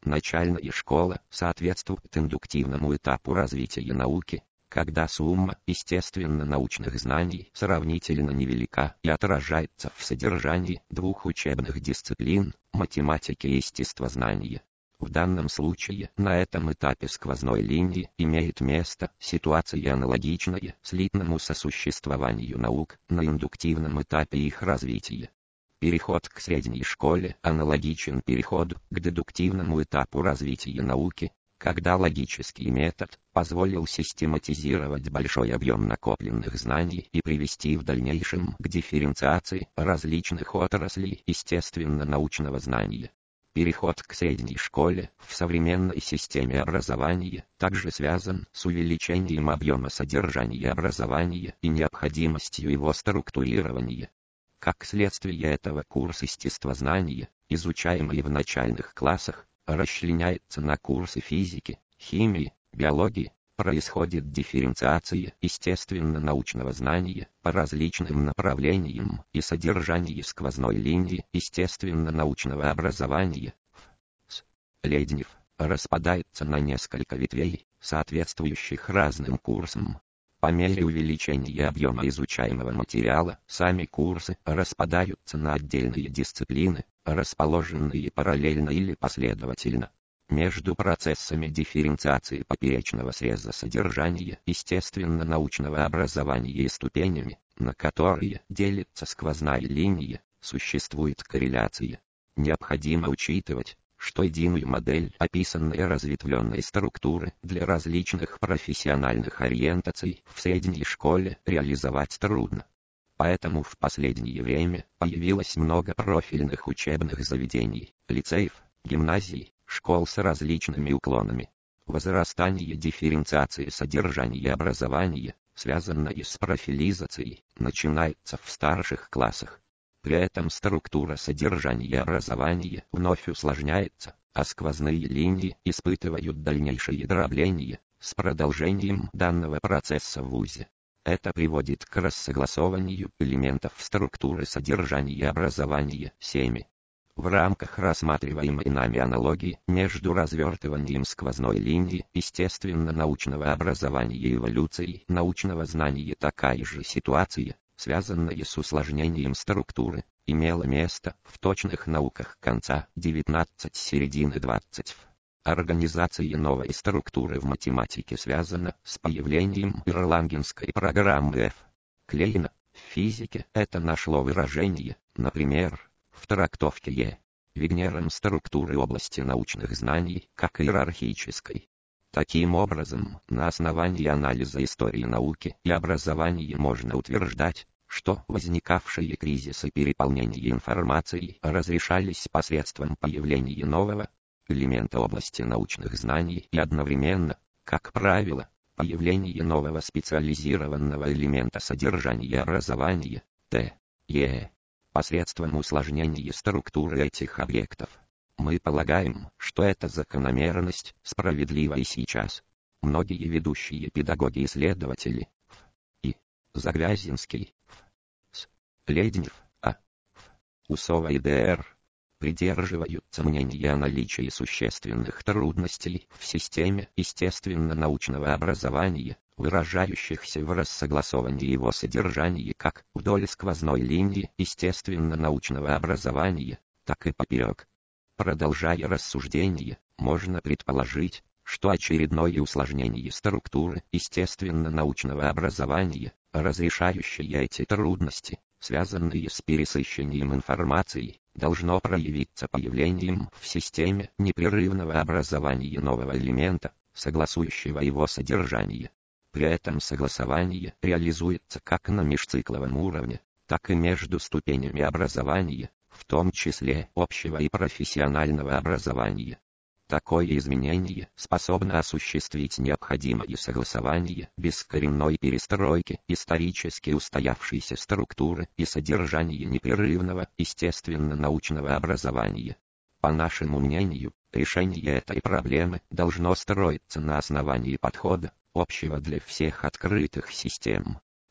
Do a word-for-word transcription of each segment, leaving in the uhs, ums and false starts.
Начальная школа соответствует индуктивному этапу развития науки, когда сумма естественно-научных знаний сравнительно невелика и отражается в содержании двух учебных дисциплин – математики и естествознания. В данном случае на этом этапе сквозной линии имеет место ситуация аналогичная слитному сосуществованию наук на индуктивном этапе их развития. Переход к средней школе аналогичен переходу к дедуктивному этапу развития науки, когда логический метод позволил систематизировать большой объем накопленных знаний и привести в дальнейшем к дифференциации различных отраслей естественно-научного знания. Переход к средней школе в современной системе образования также связан с увеличением объема содержания образования и необходимостью его структурирования. Как следствие этого, курс естествознания, изучаемый в начальных классах, расчленяется на курсы физики, химии, биологии, происходит дифференциация естественно-научного знания по различным направлениям и содержанию сквозной линии естественно-научного образования. С. Леднев распадается на несколько ветвей, соответствующих разным курсам. По мере увеличения объема изучаемого материала, сами курсы распадаются на отдельные дисциплины, расположенные параллельно или последовательно. Между процессами дифференциации поперечного среза содержания естественно-научного образования и ступенями, на которые делится сквозная линия, существует корреляция. Необходимо учитывать, что единую модель описанной разветвленной структуры для различных профессиональных ориентаций в средней школе реализовать трудно. Поэтому в последнее время появилось много профильных учебных заведений, лицеев, гимназий, школ с различными уклонами. Возрастание дифференциации содержания образования, связанное с профилизацией, начинается в старших классах. При этом структура содержания образования вновь усложняется, а сквозные линии испытывают дальнейшее дробление с продолжением данного процесса в вузе. Это приводит к рассогласованию элементов структуры содержания образования семь. В рамках рассматриваемой нами аналогии между развертыванием сквозной линии естественно-научного образования и эволюцией научного знания такая же ситуация, связанная с усложнением структуры, имела место в точных науках конца девятнадцатого середины двадцатого. Организация новой структуры в математике связана с появлением ирлангенской программы F. Клейна. В физике это нашло выражение, например, в трактовке Е. Вигнером структуры области научных знаний как иерархической. Таким образом, на основании анализа истории науки и образования можно утверждать, что возникавшие кризисы переполнения информацией разрешались посредством появления нового элемента области научных знаний и одновременно, как правило, появления нового специализированного элемента содержания образования, Т. Е. посредством усложнения структуры этих объектов. Мы полагаем, что эта закономерность справедлива и сейчас. Многие ведущие педагоги-исследователи Ф. И. Загвязнский, Ф. С. Леднев, А. Ф. Усова и Д.Р. придерживаются мнения о наличии существенных трудностей в системе естественно-научного образования, выражающихся в рассогласовании его содержания как вдоль сквозной линии естественно-научного образования, так и поперек. Продолжая рассуждение, можно предположить, что очередное усложнение структуры естественно-научного образования, разрешающее эти трудности, связанные с пересыщением информацией, должно проявиться появлением в системе непрерывного образования нового элемента, согласующего его содержание. При этом согласование реализуется как на межцикловом уровне, так и между ступенями образования, в том числе общего и профессионального образования. Такое изменение способно осуществить необходимое согласование без коренной перестройки исторически устоявшейся структуры и содержания непрерывного естественно-научного образования. По нашему мнению, решение этой проблемы должно строиться на основании подхода, общего для всех открытых систем.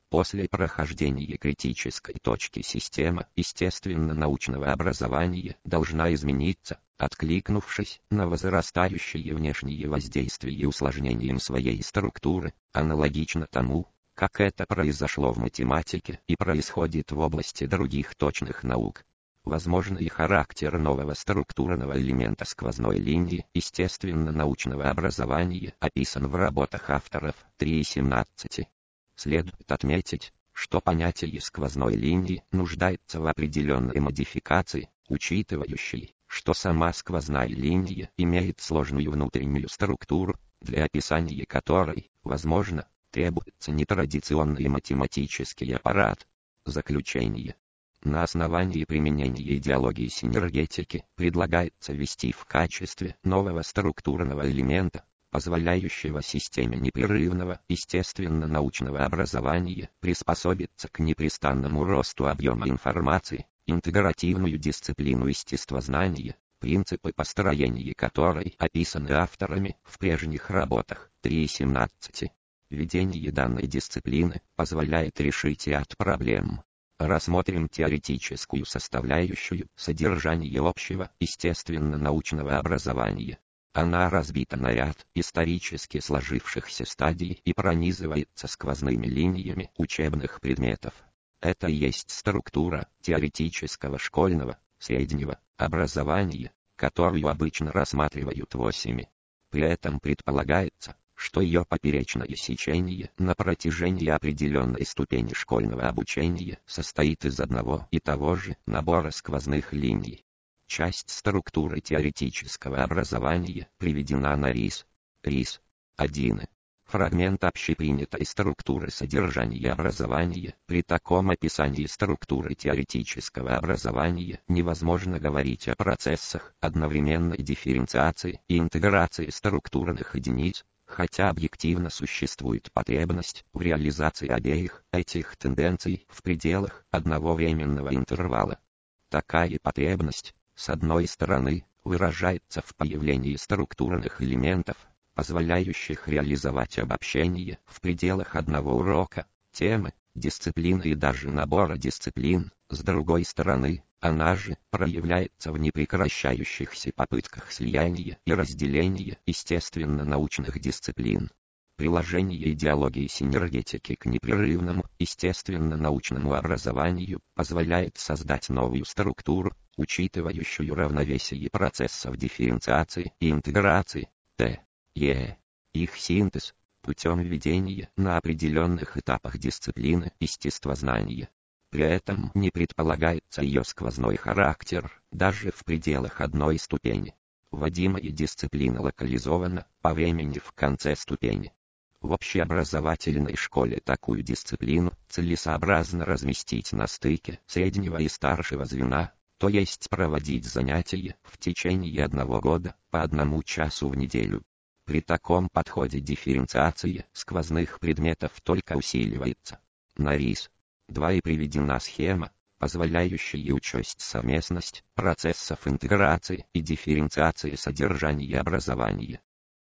После прохождения критической точки система естественно-научного образования должна измениться, откликнувшись на возрастающие внешние воздействия и усложнением своей структуры, аналогично тому, как это произошло в математике и происходит в области других точных наук. Возможный характер нового структурного элемента сквозной линии естественно-научного образования описан в работах авторов три и семнадцать. Следует отметить, что понятие сквозной линии нуждается в определенной модификации, учитывающей, что сама сквозная линия имеет сложную внутреннюю структуру, для описания которой, возможно, требуется нетрадиционный математический аппарат. Заключение. На основании применения идеологии синергетики предлагается ввести в качестве нового структурного элемента, позволяющего системе непрерывного естественно-научного образования приспособиться к непрестанному росту объема информации, интегративную дисциплину естествознания, принципы построения которой описаны авторами в прежних работах три и семнадцать. Введение данной дисциплины позволяет решить ряд проблем. Рассмотрим теоретическую составляющую содержания общего естественно-научного образования. Она разбита на ряд исторически сложившихся стадий и пронизывается сквозными линиями учебных предметов. Это и есть структура теоретического школьного, среднего образования, которую обычно рассматривают в осями. При этом предполагается, что ее поперечное сечение на протяжении определенной ступени школьного обучения состоит из одного и того же набора сквозных линий. Часть структуры теоретического образования приведена на рис. рис. один. Фрагмент общепринятой структуры содержания образования. При таком описании структуры теоретического образования невозможно говорить о процессах одновременной дифференциации и интеграции структурных единиц, хотя объективно существует потребность в реализации обеих этих тенденций в пределах одного временного интервала. Такая потребность, с одной стороны, выражается в появлении структурных элементов, позволяющих реализовать обобщение в пределах одного урока, темы, дисциплины и даже набора дисциплин. С другой стороны, она же проявляется в непрекращающихся попытках слияния и разделения естественно-научных дисциплин. Приложение идеологии синергетики к непрерывному естественно-научному образованию позволяет создать новую структуру, учитывающую равновесие процессов дифференциации и интеграции, т. е. Их синтез, путем введения на определенных этапах дисциплины естествознания. При этом не предполагается ее сквозной характер, даже в пределах одной ступени. Вводимая дисциплина локализована по времени в конце ступени. В общеобразовательной школе такую дисциплину целесообразно разместить на стыке среднего и старшего звена, то есть проводить занятия в течение одного года по одному часу в неделю. При таком подходе дифференциация сквозных предметов только усиливается. На рис. два и приведена схема, позволяющая учесть совместность процессов интеграции и дифференциации содержания образования.